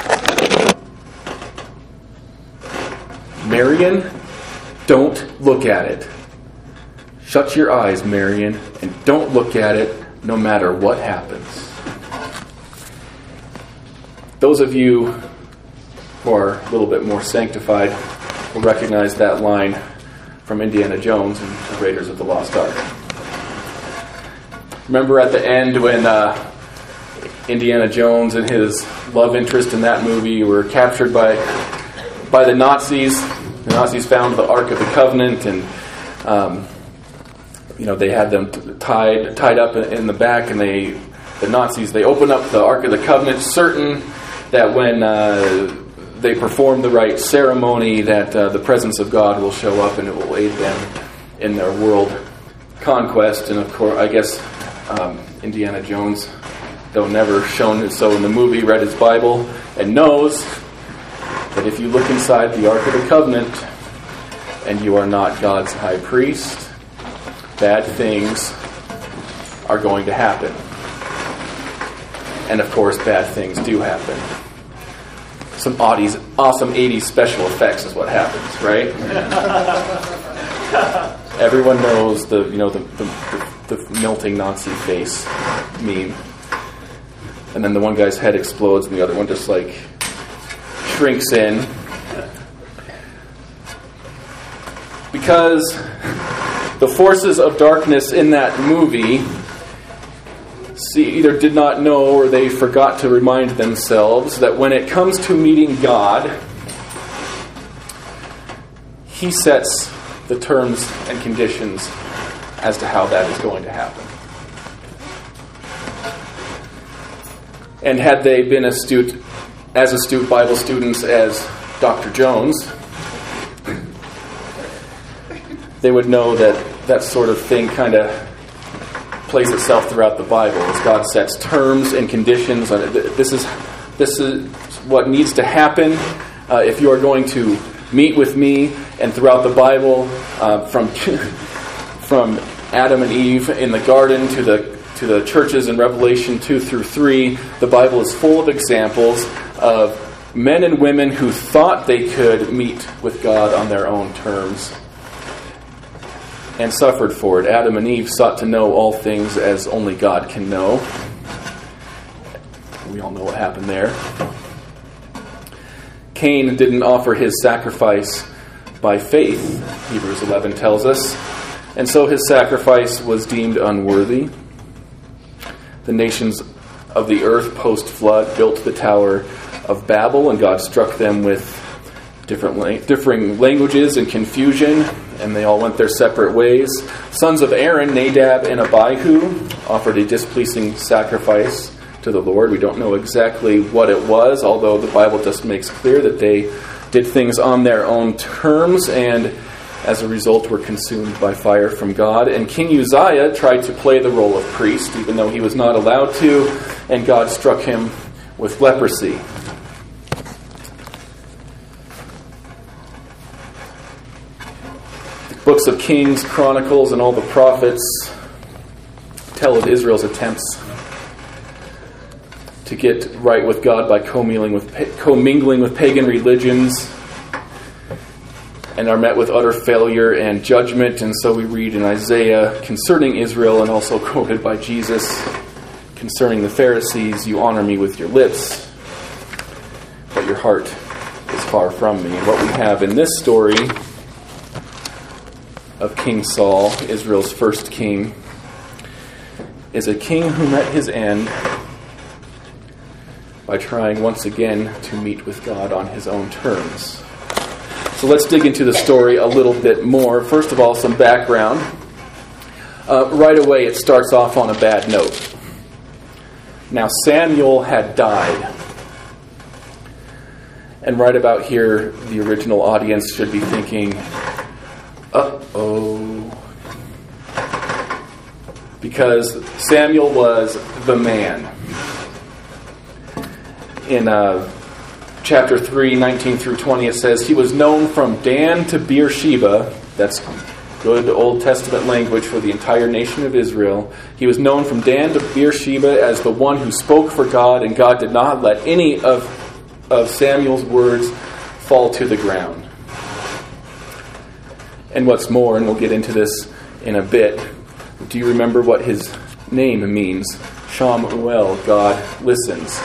Marion, don't look at it. Shut your eyes, Marion, and don't look at it no matter what happens. Those of you who are a little bit more sanctified will recognize that line from Indiana Jones and the Raiders of the Lost Ark. Remember at the end when Indiana Jones and his love interest in that movie were captured by the Nazis. The Nazis found the Ark of the Covenant, and they had them tied up in the back, and the Nazis open up the Ark of the Covenant, certain that when they perform the right ceremony, that the presence of God will show up and it will aid them in their world conquest. And of course, I guess Indiana Jones, though never shown it so in the movie, read his Bible and knows that if you look inside the Ark of the Covenant and you are not God's high priest, bad things are going to happen. And of course, bad things do happen. Some awesome 80s special effects is what happens, right? Everyone knows the melting Nazi face meme. And then the one guy's head explodes and the other one just shrinks in. Because the forces of darkness in that movie either did not know or they forgot to remind themselves that when it comes to meeting God, He sets the terms and conditions as to how that is going to happen. And had they been as astute Bible students as Dr. Jones, they would know that sort of thing kind of plays itself throughout the Bible as God sets terms and conditions. This is what needs to happen if you are going to meet with me. And throughout the Bible, from Adam and Eve in the garden to the churches in Revelation 2 through 3, the Bible is full of examples of men and women who thought they could meet with God on their own terms and suffered for it. Adam and Eve sought to know all things as only God can know. We all know what happened there. Cain didn't offer his sacrifice by faith, Hebrews 11 tells us, and so his sacrifice was deemed unworthy. The nations of the earth post-flood built the Tower of Babel, and God struck them with differing languages and confusion, and they all went their separate ways. Sons of Aaron, Nadab and Abihu, offered a displeasing sacrifice to the Lord. We don't know exactly what it was, although the Bible just makes clear that they did things on their own terms, and as a result were consumed by fire from God. And King Uzziah tried to play the role of priest, even though he was not allowed to, and God struck him with leprosy. Books of Kings, Chronicles, and all the prophets tell of Israel's attempts to get right with God by commingling with pagan religions, and are met with utter failure and judgment. And so we read in Isaiah concerning Israel, and also quoted by Jesus concerning the Pharisees, "You honor me with your lips, but your heart is far from me." And what we have in this story of King Saul, Israel's first king, is a king who met his end by trying once again to meet with God on his own terms. So let's dig into the story a little bit more. First of all, some background. Right away, it starts off on a bad note. Now, Samuel had died. And right about here, the original audience should be thinking, uh-oh. Because Samuel was the man. In chapter 3, 19 through 20, it says, "He was known from Dan to Beersheba." That's good Old Testament language for the entire nation of Israel. "He was known from Dan to Beersheba as the one who spoke for God, and God did not let any of of Samuel's words fall to the ground. And what's more, and we'll get into this in a bit, do you remember what his name means? Shamuel, God listens.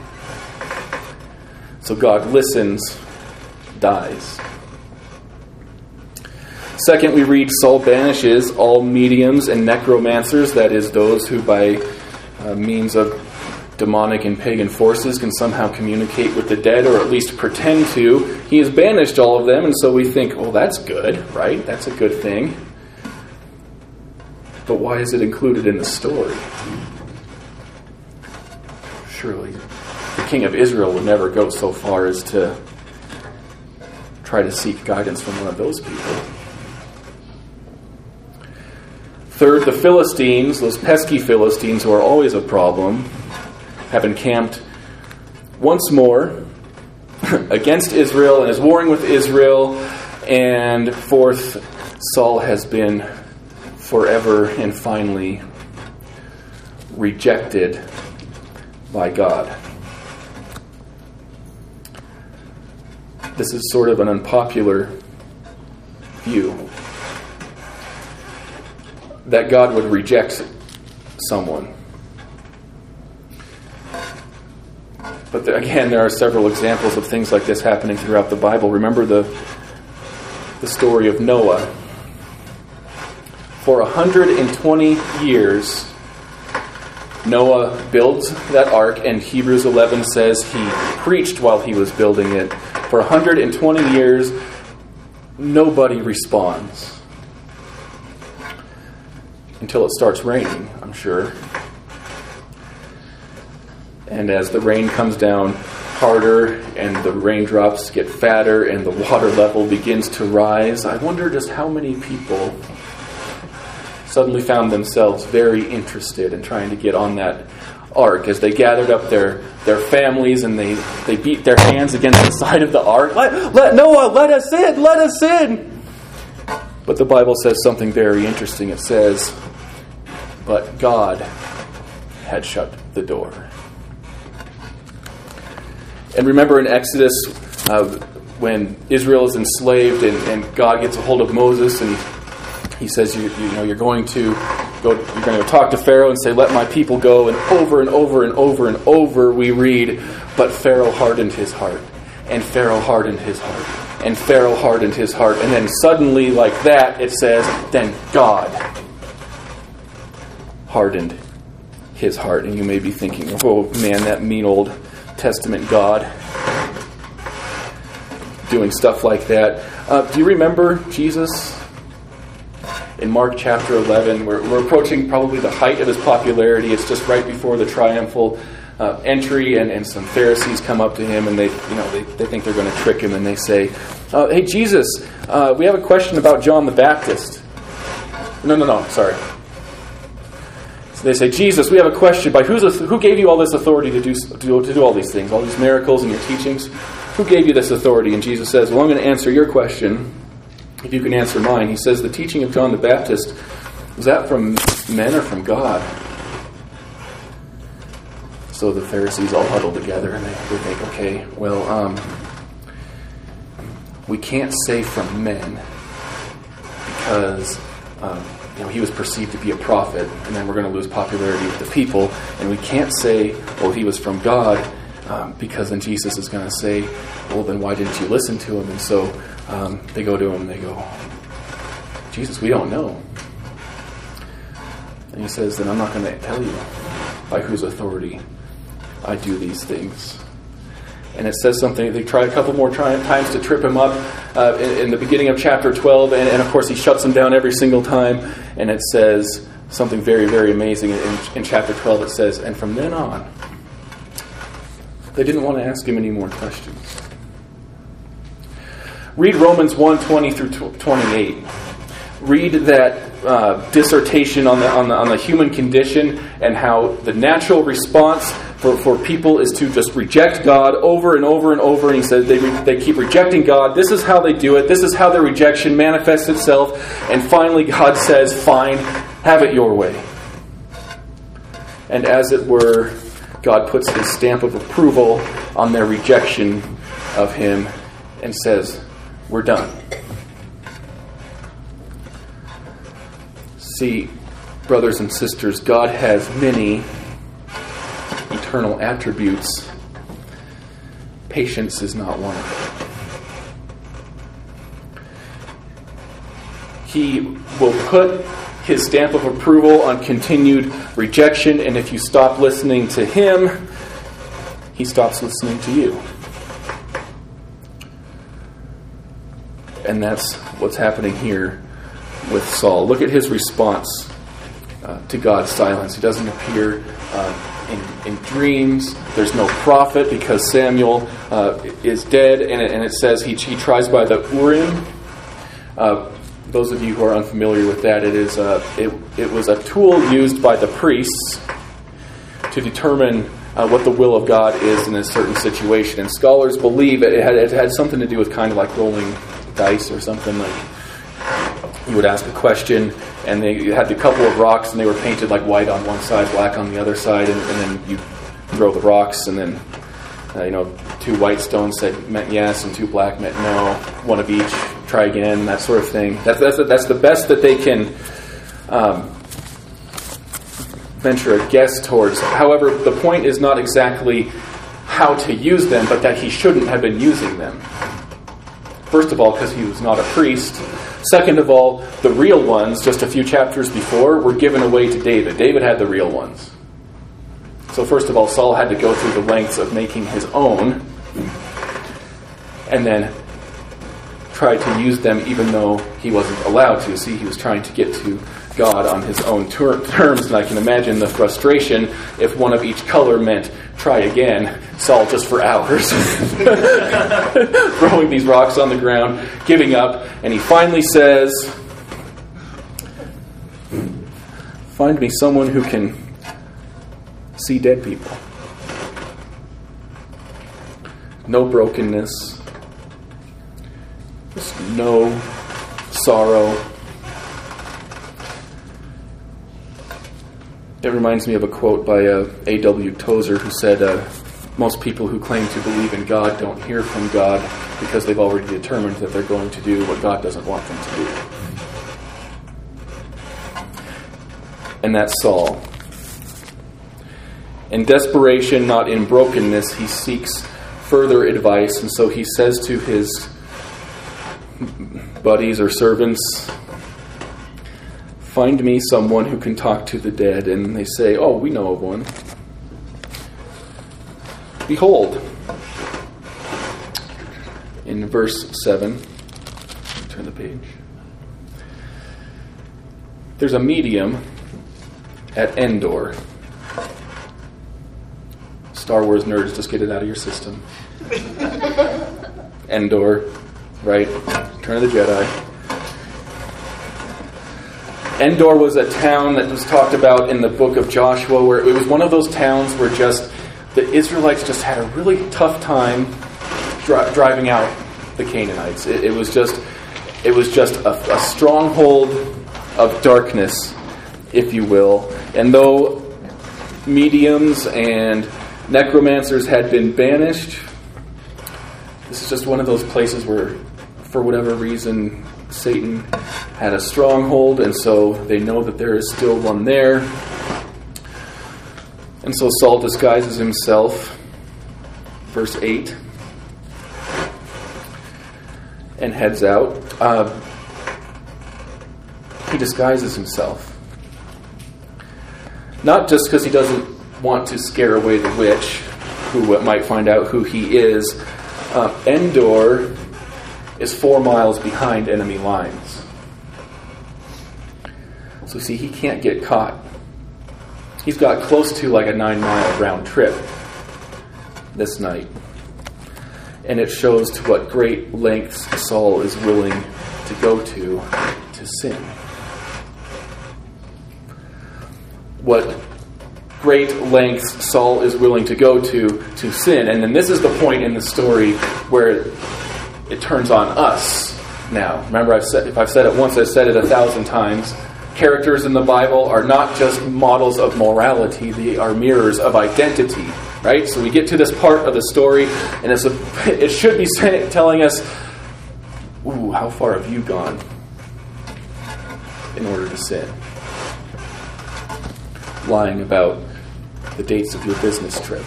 So God listens, dies. Second, we read Saul banishes all mediums and necromancers, that is, those who by means of demonic and pagan forces can somehow communicate with the dead, or at least pretend to. He has banished all of them, and so we think, well, that's good, right? That's a good thing. But why is it included in the story? Surely the king of Israel would never go so far as to try to seek guidance from one of those people. Third, the Philistines, those pesky Philistines who are always a problem, have encamped once more against Israel and is warring with Israel. And fourth, Saul has been forever and finally rejected by God. This is sort of an unpopular view, that God would reject someone. But again, there are several examples of things like this happening throughout the Bible. Remember the story of Noah. For 120 years, Noah builds that ark, and Hebrews 11 says he preached while he was building it. For 120 years, nobody responds. Until it starts raining, I'm sure. And as the rain comes down harder and the raindrops get fatter and the water level begins to rise, I wonder just how many people suddenly found themselves very interested in trying to get on that ark as they gathered up their families and they beat their hands against the side of the ark. Let Noah, let us in, let us in. But the Bible says something very interesting. It says, but God had shut the door. And remember in Exodus, when Israel is enslaved and God gets a hold of Moses and he says, you're going to talk to Pharaoh and say, let my people go. And over and over and over and over we read, but Pharaoh hardened his heart. And Pharaoh hardened his heart. And Pharaoh hardened his heart. And then suddenly, like that, it says, then God hardened his heart. And you may be thinking, oh man, that mean Old Testament God doing stuff like that. Do you remember Jesus? In Mark chapter 11, we're approaching probably the height of his popularity. It's just right before the triumphal entry, and some Pharisees come up to him, and they think they're going to trick him, and they say, "Hey Jesus, we have a question about John the Baptist." No, sorry. So they say, "Jesus, we have a question. By who gave you all this authority to do all these things, all these miracles and your teachings? Who gave you this authority?" And Jesus says, "Well, I'm going to answer your question if you can answer mine." He says, "The teaching of John the Baptist, was that from men or from God?" So the Pharisees all huddle together and they think, okay, well, we can't say from men because he was perceived to be a prophet, and then we're going to lose popularity with the people. And we can't say, well, he was from God, because then Jesus is going to say, well, then why didn't you listen to him? And so they go to him and they go, Jesus, we don't know. And he says, then I'm not going to tell you by whose authority I do these things. And it says something, they try a couple more times to trip him up in the beginning of chapter 12, and of course he shuts them down every single time, and it says something very, very amazing. In chapter 12 it says, and from then on, they didn't want to ask him any more questions. Read Romans 1:20 through 28. Read that dissertation on the human condition and how the natural response for people is to just reject God over and over and over. And he says they keep rejecting God. This is how they do it. This is how their rejection manifests itself. And finally God says, fine, have it your way. And as it were, God puts his stamp of approval on their rejection of him and says, we're done. See, brothers and sisters, God has many eternal attributes. Patience is not one of them. He will put his stamp of approval on continued rejection, and if you stop listening to him, he stops listening to you. And that's what's happening here with Saul. Look at his response to God's silence. He doesn't appear in dreams. There's no prophet because Samuel is dead, and it says he tries by the Urim. Those of you who are unfamiliar with that, it was a tool used by the priests to determine what the will of God is in a certain situation. And scholars believe it had something to do with kind of like rolling dice or something. Like you would ask a question, and they had a couple of rocks, and they were painted like white on one side, black on the other side, and then you throw the rocks, and then 2 white stones meant yes, and 2 black meant no. One of each, try again, that sort of thing. That's the best that they can venture a guess towards. However, the point is not exactly how to use them, but that he shouldn't have been using them. First of all, because he was not a priest. Second of all, the real ones, just a few chapters before, were given away to David. David had the real ones. So first of all, Saul had to go through the lengths of making his own, and then try to use them even though he wasn't allowed to. See, he was trying to get to God on his own terms, and I can imagine the frustration if one of each color meant try again. Saul just for hours throwing these rocks on the ground, giving up, and he finally says, find me someone who can see dead people. No brokenness, just no sorrow. It reminds me of a quote by A.W. Tozer, who said, most people who claim to believe in God don't hear from God because they've already determined that they're going to do what God doesn't want them to do. And that's Saul. In desperation, not in brokenness, he seeks further advice, and so he says to his buddies or servants, find me someone who can talk to the dead. And they say, oh, we know of one. Behold, in verse 7, turn the page, there's a medium at Endor. Star Wars nerds, just get it out of your system. Endor, right? Return of the Jedi. Endor was a town that was talked about in the book of Joshua, where it was one of those towns where just the Israelites just had a really tough time driving out the Canaanites. It was just a stronghold of darkness, if you will. And though mediums and necromancers had been banished, this is just one of those places where, for whatever reason, Satan had a stronghold, and so they know that there is still one there. And so Saul disguises himself, verse 8, and heads out. He disguises himself. Not just because he doesn't want to scare away the witch, who might find out who he is. Endor is 4 miles behind enemy lines. So see, he can't get caught. He's got close to like a 9-mile round trip this night. And it shows to what great lengths Saul is willing to go to sin. What great lengths Saul is willing to go to sin. And then this is the point in the story where it turns on us now. Remember, if I've said it once, I've said it 1,000 times. Characters in the Bible are not just models of morality, they are mirrors of identity, right? So we get to this part of the story, and it should be telling us, ooh, how far have you gone in order to sin? Lying about the dates of your business trip.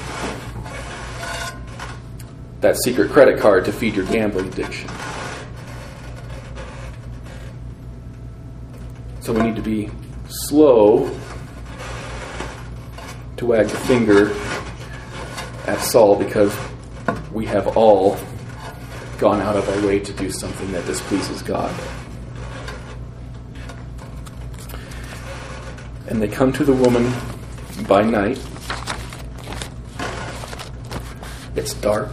That secret credit card to feed your gambling addiction. So we need to be slow to wag the finger at Saul, because we have all gone out of our way to do something that displeases God. And they come to the woman by night. It's dark.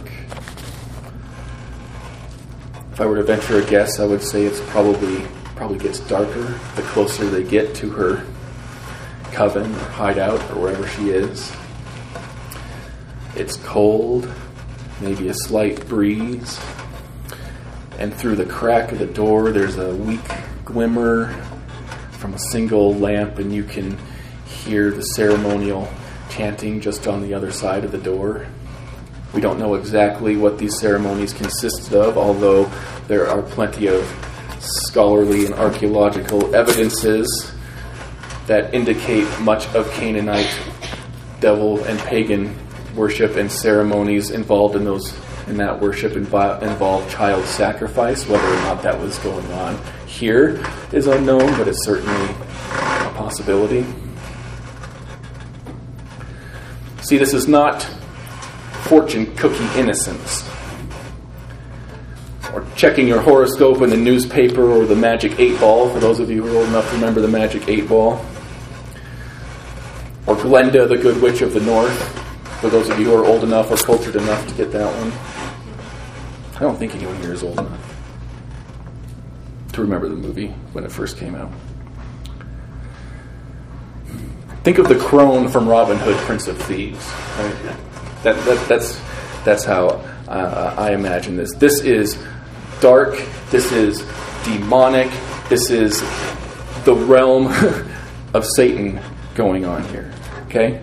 If I were to venture a guess, I would say it's probably gets darker the closer they get to her coven or hideout or wherever she is. It's cold, maybe a slight breeze, and through the crack of the door there's a weak glimmer from a single lamp, and you can hear the ceremonial chanting just on the other side of the door. We don't know exactly what these ceremonies consisted of, although there are plenty of scholarly and archaeological evidences that indicate much of Canaanite devil and pagan worship and ceremonies involved in that worship involved child sacrifice. Whether or not that was going on here is unknown, but it's certainly a possibility. See, this is not fortune cookie innocence, or checking your horoscope in the newspaper, or the Magic 8 Ball, for those of you who are old enough to remember the Magic 8 Ball, or Glenda, the Good Witch of the North, for those of you who are old enough or cultured enough to get that one. I don't think anyone here is old enough to remember the movie when it first came out. Think of the crone from Robin Hood, Prince of Thieves. Right? That's how I imagine this. This is dark. This is demonic. This is the realm of Satan going on here. Okay?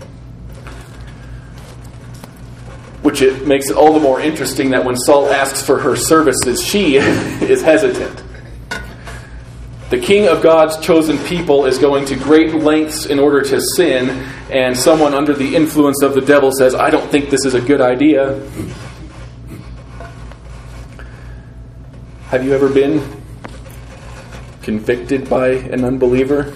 Which it makes it all the more interesting that when Saul asks for her services, she is hesitant. The king of God's chosen people is going to great lengths in order to sin, and someone under the influence of the devil says, I don't think this is a good idea. Have you ever been convicted by an unbeliever?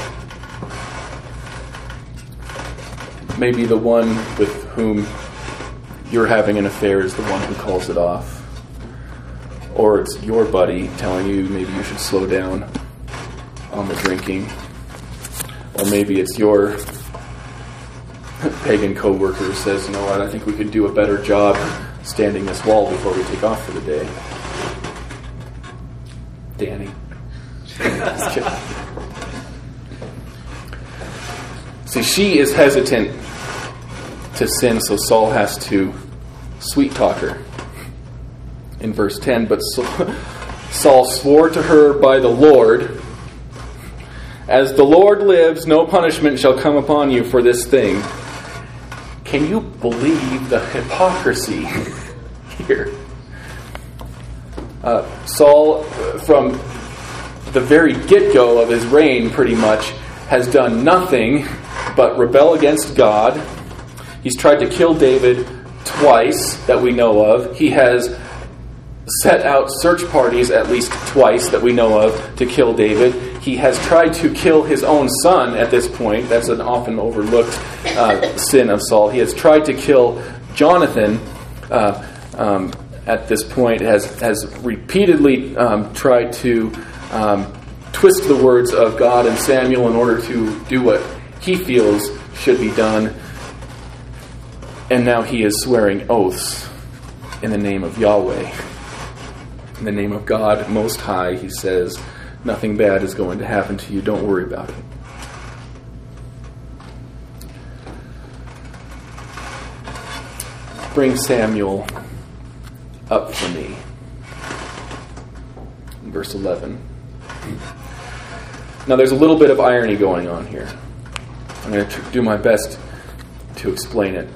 Maybe the one with whom you're having an affair is the one who calls it off. Or it's your buddy telling you maybe you should slow down on the drinking. Or maybe it's your pagan co-worker who says, you know what, I think we could do a better job standing this wall before we take off for the day. Danny. See, she is hesitant to sin, so Saul has to sweet talk her. In verse 10, but Saul swore to her by the Lord, as the Lord lives, no punishment shall come upon you for this thing. Can you believe the hypocrisy here? Saul, from the very get-go of his reign, pretty much, has done nothing but rebel against God. He's tried to kill David twice that we know of. He has set out search parties at least twice that we know of to kill David. He has tried to kill his own son at this point. That's an often overlooked sin of Saul. He has tried to kill Jonathan at this point, has repeatedly tried to twist the words of God and Samuel in order to do what he feels should be done. And now he is swearing oaths in the name of Yahweh. In the name of God Most High, he says, nothing bad is going to happen to you. Don't worry about it. Bring Samuel up for me. In verse 11. Now there's a little bit of irony going on here. I'm going to do my best to explain it.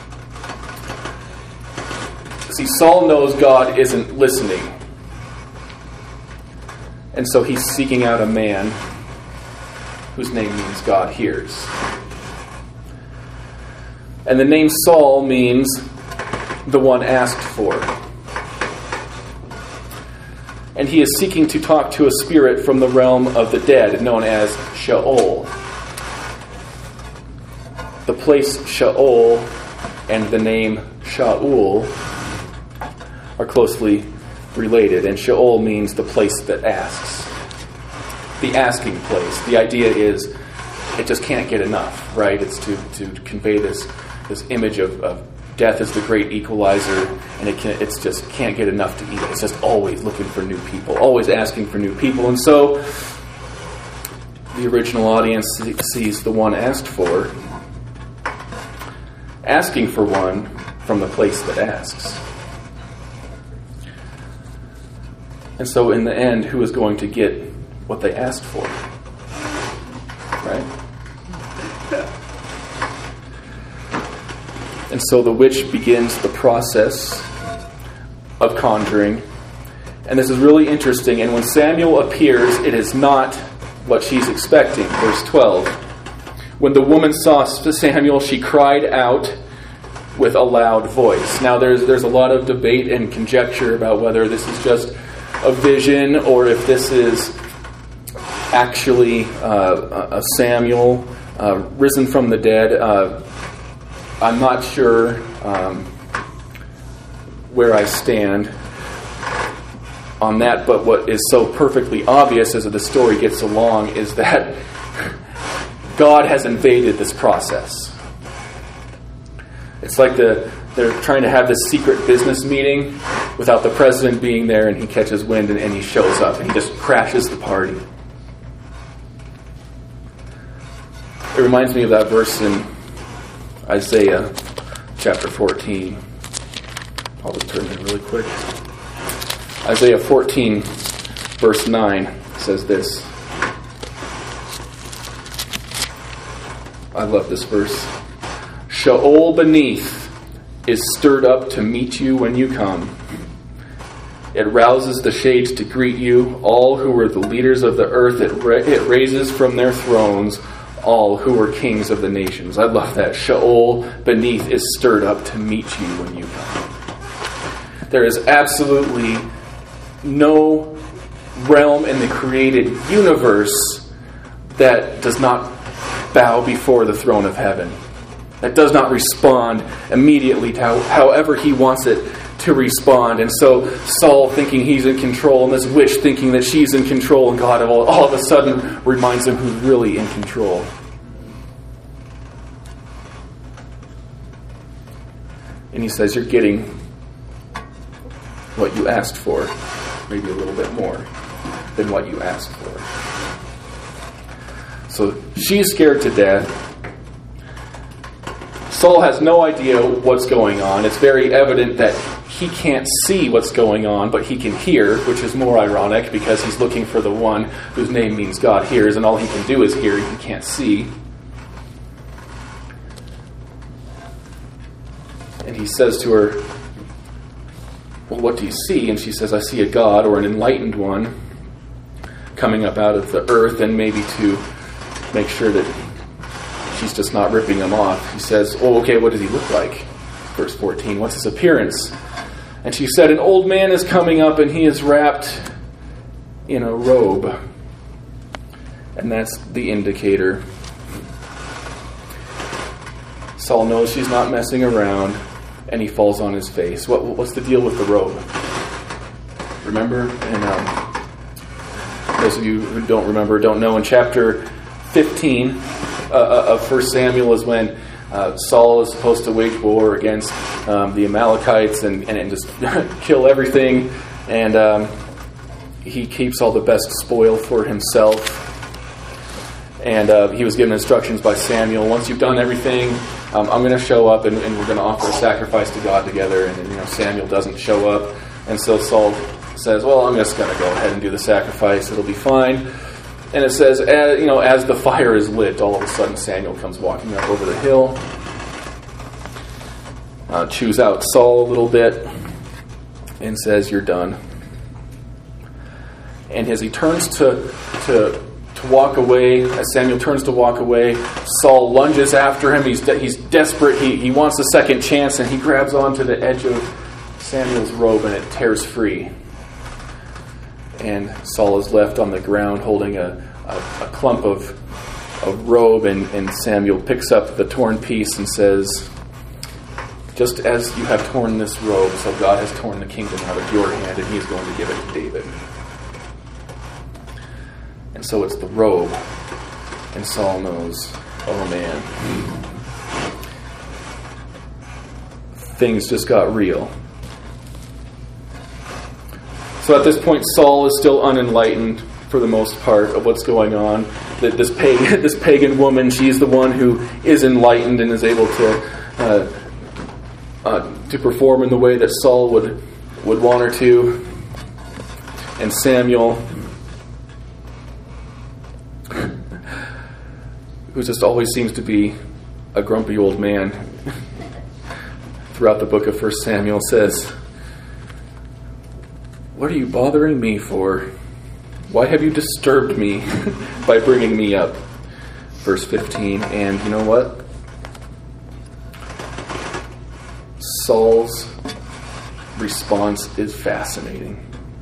See, Saul knows God isn't listening. And so he's seeking out a man whose name means God hears. And the name Saul means the one asked for. And he is seeking to talk to a spirit from the realm of the dead, known as Sheol. The place Sheol and the name Shaul are closely related. And Sheol means the place that asks. The asking place. The idea is it just can't get enough, right? It's to convey this image of death as the great equalizer, and it's just can't get enough to eat. It's just always looking for new people, always asking for new people. And so the original audience sees the one asked for, asking for one from the place that asks. And so in the end, who is going to get what they asked for? Right? And so the witch begins the process of conjuring. And this is really interesting. And when Samuel appears, it is not what she's expecting. Verse 12. When the woman saw Samuel, she cried out with a loud voice. Now there's a lot of debate and conjecture about whether this is just a vision or if this is actually a Samuel risen from the dead. I'm not sure where I stand on that, but what is so perfectly obvious as the story gets along is that God has invaded this process. It's like they're trying to have this secret business meeting without the president being there, and he catches wind and he shows up and he just crashes the party. It reminds me of that verse in Isaiah chapter 14. I'll just turn there really quick. Isaiah 14 verse 9 says this. I love this verse. Sheol beneath is stirred up to meet you when you come. It rouses the shades to greet you, all who were the leaders of the earth. It raises from their thrones all who were kings of the nations. I love that. Sheol beneath is stirred up to meet you when you come. There is absolutely no realm in the created universe that does not bow before the throne of heaven, that does not respond immediately to however he wants it to respond. And so Saul thinking he's in control, and this witch thinking that she's in control, and God all of a sudden reminds him who's really in control. And he says, you're getting what you asked for, maybe a little bit more than what you asked for. So she's scared to death. Saul has no idea what's going on. It's very evident that he can't see what's going on, but he can hear, which is more ironic because he's looking for the one whose name means God hears, and all he can do is hear, he can't see. And he says to her, well, what do you see? And she says, I see a God, or an enlightened one, coming up out of the earth, and maybe to make sure that she's just not ripping him off. He says, oh, okay, what does he look like? Verse 14, what's his appearance? And she said, an old man is coming up, and he is wrapped in a robe. And that's the indicator. Saul knows she's not messing around, and he falls on his face. What's the deal with the robe? Remember? And those of you who don't remember, don't know, in chapter 15 of 1 Samuel is when Saul is supposed to wage war against the Amalekites and just kill everything. And he keeps all the best spoil for himself. And he was given instructions by Samuel. Once you've done everything, I'm going to show up and we're going to offer a sacrifice to God together. And Samuel doesn't show up. And so Saul says, well, I'm just going to go ahead and do the sacrifice. It'll be fine. And it says, as the fire is lit, all of a sudden Samuel comes walking up over the hill, chews out Saul a little bit, and says, "You're done." And as he turns to walk away, as Samuel turns to walk away, Saul lunges after him. He's desperate. He wants a second chance, and he grabs onto the edge of Samuel's robe, and it tears free. And Saul is left on the ground holding a clump of robe, and Samuel picks up the torn piece and says, "Just as you have torn this robe, so God has torn the kingdom out of your hand, and he is going to give it to David." And so it's the robe, and Saul knows, oh man, things just got real. So at this point, Saul is still unenlightened for the most part of what's going on. This pagan woman, she's the one who is enlightened and is able to perform in the way that Saul would want her to. And Samuel, who just always seems to be a grumpy old man throughout the book of 1 Samuel, says, "What are you bothering me for? Why have you disturbed me by bringing me up?" Verse 15. And you know what? Saul's response is fascinating.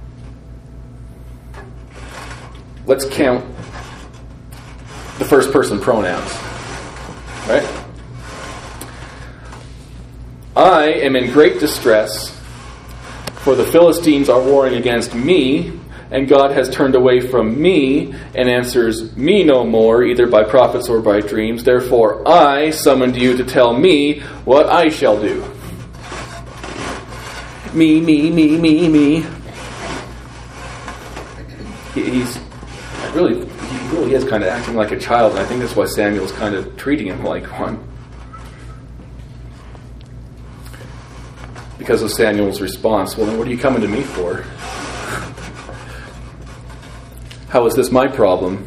Let's count the first person pronouns. Right? "I am in great distress, for the Philistines are warring against me, and God has turned away from me and answers me no more, either by prophets or by dreams. Therefore I summoned you to tell me what I shall do." Me. He really is kind of acting like a child, and I think that's why Samuel's kind of treating him like one. Because of Samuel's response, "Well, then what are you coming to me for? How is this my problem?"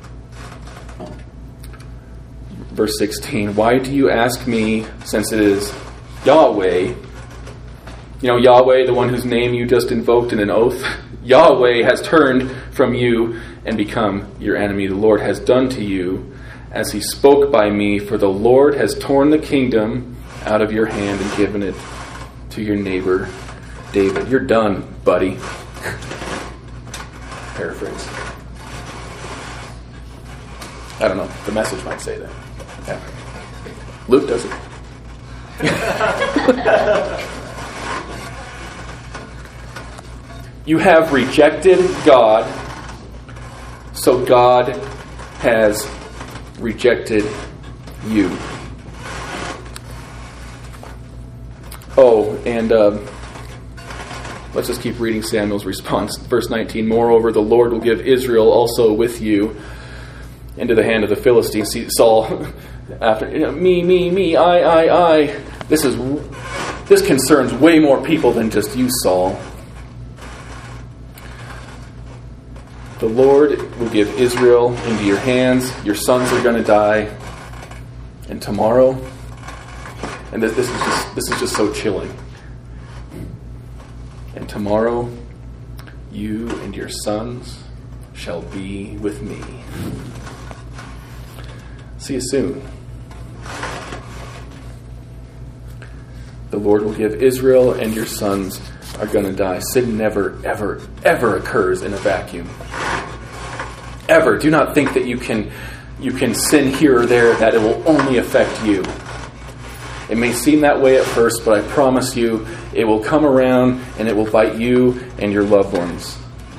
Verse 16, "Why do you ask me, since it is Yahweh?" You know, Yahweh, the one whose name you just invoked in an oath. "Yahweh has turned from you and become your enemy. The Lord has done to you as he spoke by me, for the Lord has torn the kingdom out of your hand and given it to your neighbor David." You're done, buddy. Paraphrase. I don't know. The Message might say that. Yeah. Luke does it. You have rejected God, so God has rejected you. Oh, and let's just keep reading Samuel's response. Verse 19, "Moreover, the Lord will give Israel also with you into the hand of the Philistines." See, Saul, after, me, I. This concerns way more people than just you, Saul. "The Lord will give Israel into your hands. Your sons are going to die. And tomorrow," and this is just so chilling. "And tomorrow, you and your sons shall be with me." See you soon. The Lord will give Israel, and your sons are going to die. Sin never, ever, ever occurs in a vacuum. Ever. Do not think that you can sin here or there, that it will only affect you. It may seem that way at first, but I promise you, it will come around and it will bite you and your loved ones.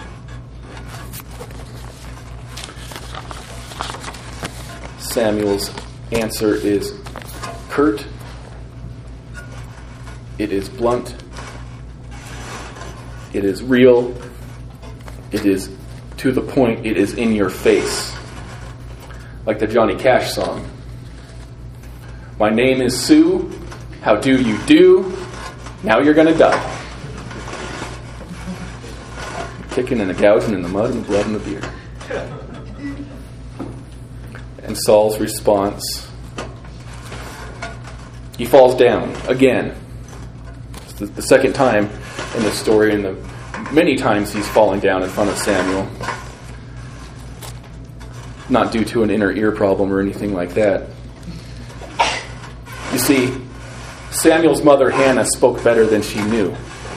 Samuel's answer is curt. It is blunt. It is real. It is to the point. It is in your face. Like the Johnny Cash song. "My name is Sue. How do you do? Now you're going to die." Kicking and a gouging in the mud and the blood and the beer. And Saul's response, he falls down again. It's the second time in the story, and the many times he's falling down in front of Samuel. Not due to an inner ear problem or anything like that. You see, Samuel's mother Hannah spoke better than she knew.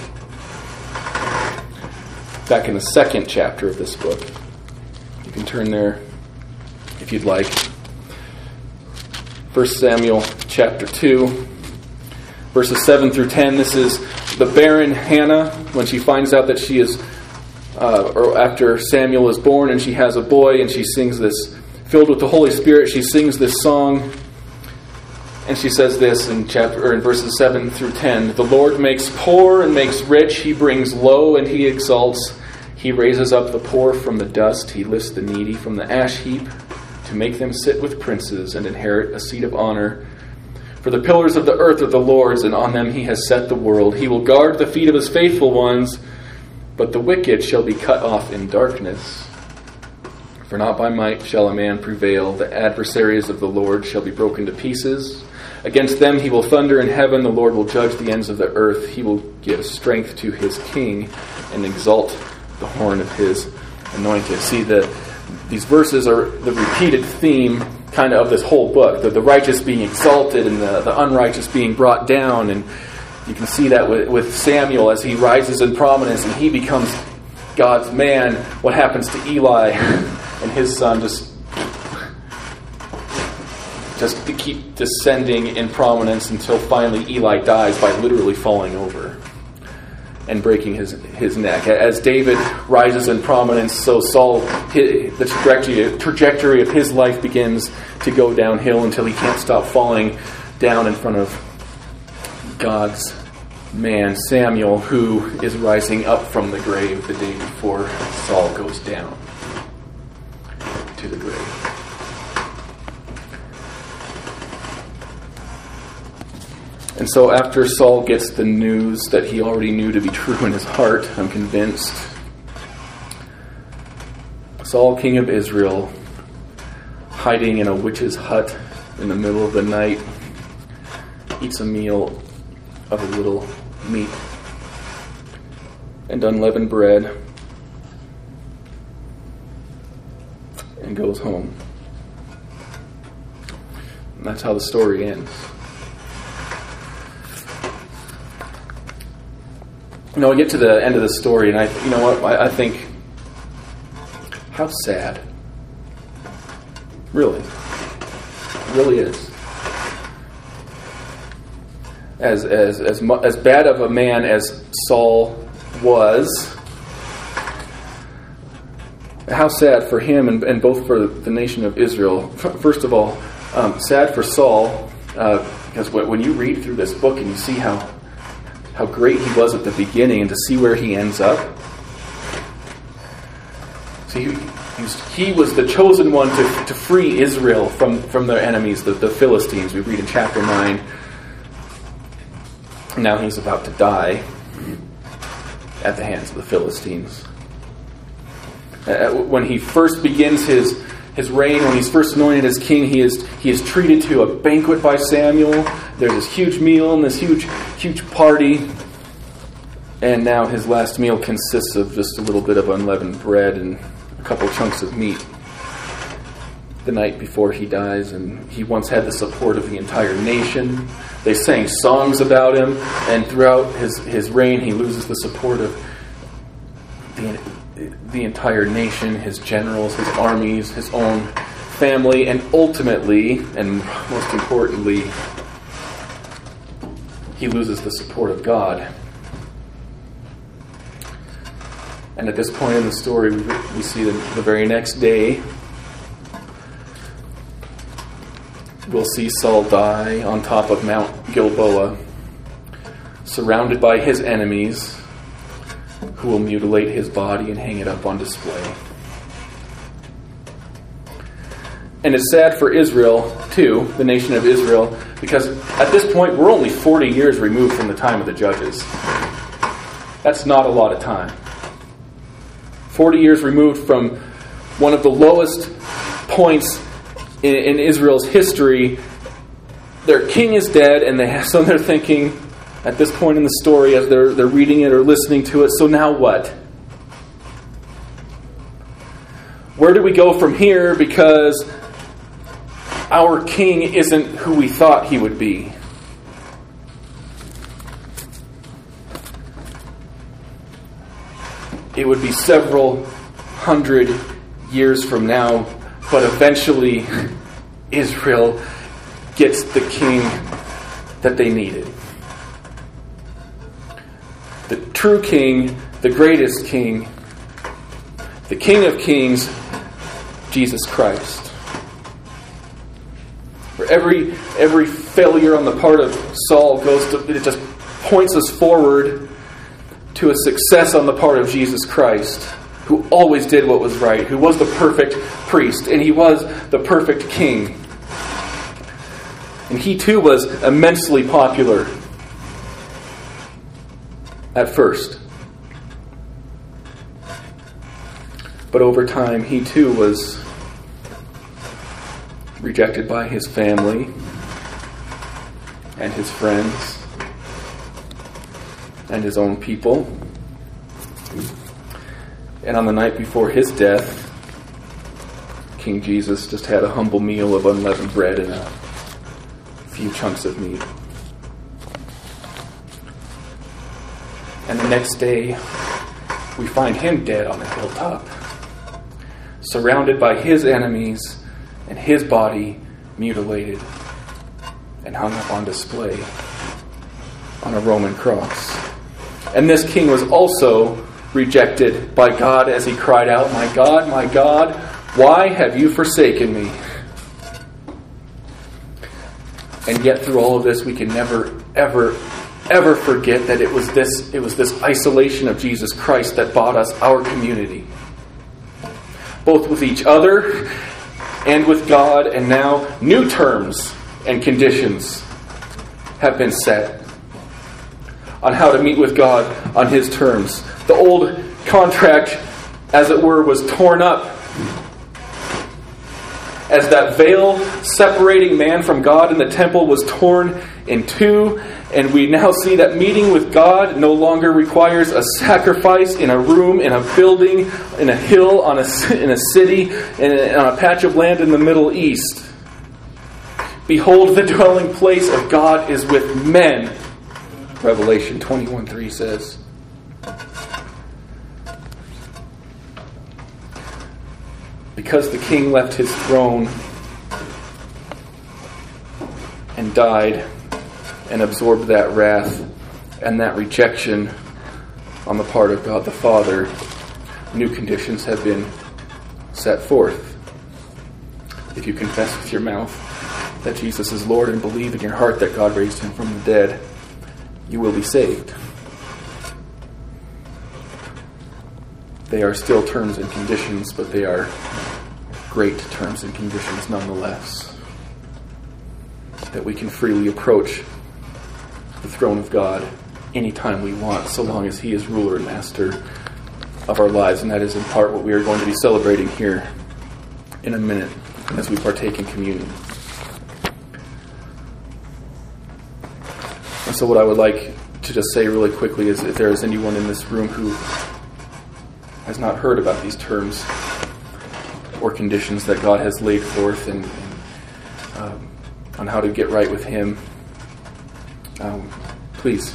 Back in the second chapter of this book. You can turn there if you'd like. 1 Samuel chapter 2, verses 7 through 10. This is the barren Hannah when she finds out that she is, or after Samuel is born and she has a boy, and she sings this, filled with the Holy Spirit, she sings this song. And she says this in verses 7 through 10. The Lord makes poor and makes rich. He brings low and he exalts. He raises up the poor from the dust. He lifts the needy from the ash heap to make them sit with princes and inherit a seat of honor. For the pillars of the earth are the Lord's, and on them he has set the world. He will guard the feet of his faithful ones, but the wicked shall be cut off in darkness. For not by might shall a man prevail. The adversaries of the Lord shall be broken to pieces. Against them he will thunder in heaven. The Lord will judge the ends of the earth. He will give strength to his king and exalt the horn of his anointed. See, these verses are the repeated theme kind of this whole book. The righteous being exalted and the unrighteous being brought down. And you can see that with Samuel as he rises in prominence and he becomes God's man. What happens to Eli and his son just to keep descending in prominence until finally Eli dies by literally falling over and breaking his neck. As David rises in prominence, so Saul, the trajectory of his life begins to go downhill until he can't stop falling down in front of God's man, Samuel, who is rising up from the grave the day before Saul goes down to the grave. And so after Saul gets the news that he already knew to be true in his heart, I'm convinced, Saul, king of Israel, hiding in a witch's hut in the middle of the night, eats a meal of a little meat and unleavened bread and goes home. And that's how the story ends. You know, we get to the end of the story, and I think, how sad. Really. It really is. As bad of a man as Saul was, how sad for him and both for the nation of Israel. First of all, sad for Saul, because when you read through this book and you see how great he was at the beginning and to see where he ends up. See, he was the chosen one to free Israel from their enemies, the Philistines. We read in chapter 9. Now he's about to die at the hands of the Philistines. When he first begins his reign, when he's first anointed as king, he is treated to a banquet by Samuel. There's this huge meal and this huge party. And now his last meal consists of just a little bit of unleavened bread and a couple chunks of meat. The night before he dies, and he once had the support of the entire nation. They sang songs about him, and throughout his reign, he loses the support of the entire nation, his generals, his armies, his own family, and ultimately, and most importantly, he loses the support of God. And at this point in the story, we see the very next day, we'll see Saul die on top of Mount Gilboa, surrounded by his enemies, who will mutilate his body and hang it up on display. And it's sad for Israel, too, the nation of Israel, because at this point, we're only 40 years removed from the time of the judges. That's not a lot of time. 40 years removed from one of the lowest points in Israel's history, their king is dead, and so they're thinking at this point in the story as they're reading it or listening to it, so now what? Where do we go from here? Because our king isn't who we thought he would be. It would be several hundred years from now, but eventually Israel gets the king that they needed. The true king, the greatest king, the King of Kings, Jesus Christ. For every failure on the part of Saul it just points us forward to a success on the part of Jesus Christ, who always did what was right, who was the perfect priest, and he was the perfect king. And he too was immensely popular at first. But over time, he too was rejected by his family and his friends and his own people. And on the night before his death, King Jesus just had a humble meal of unleavened bread and a few chunks of meat. And the next day, we find him dead on a hilltop, surrounded by his enemies and his body mutilated and hung up on display on a Roman cross. And this king was also rejected by God as he cried out, my God, why have you forsaken me?" And yet through all of this, we can never, ever forget that it was this isolation of Jesus Christ that bought us our community. Both with each other and with God, and now new terms and conditions have been set on how to meet with God on his terms. The old contract, as it were, was torn up as that veil separating man from God in the temple was torn in two, and we now see that meeting with God no longer requires a sacrifice in a room, in a building, in a hill, in a city, on a patch of land in the Middle East. Behold, the dwelling place of God is with men, Revelation 21:3 says. Because the king left his throne and died and absorbed that wrath and that rejection on the part of God the Father, new conditions have been set forth. If you confess with your mouth that Jesus is Lord and believe in your heart that God raised him from the dead, you will be saved. They are still terms and conditions, but they are great terms and conditions nonetheless. That we can freely approach the throne of God anytime we want, so long as he is ruler and master of our lives. And that is in part what we are going to be celebrating here in a minute as we partake in communion. And so what I would like to just say really quickly is, if there is anyone in this room who has not heard about these terms or conditions that God has laid forth and on how to get right with him, please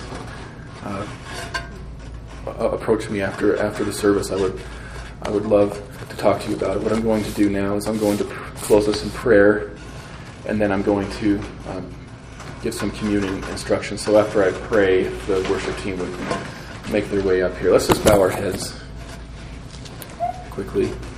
approach me after the service. I would love to talk to you about it. What I'm going to do now is I'm going to close us in prayer, and then I'm going to give some communion instructions. So after I pray, the worship team would make their way up here. Let's just bow our heads quickly.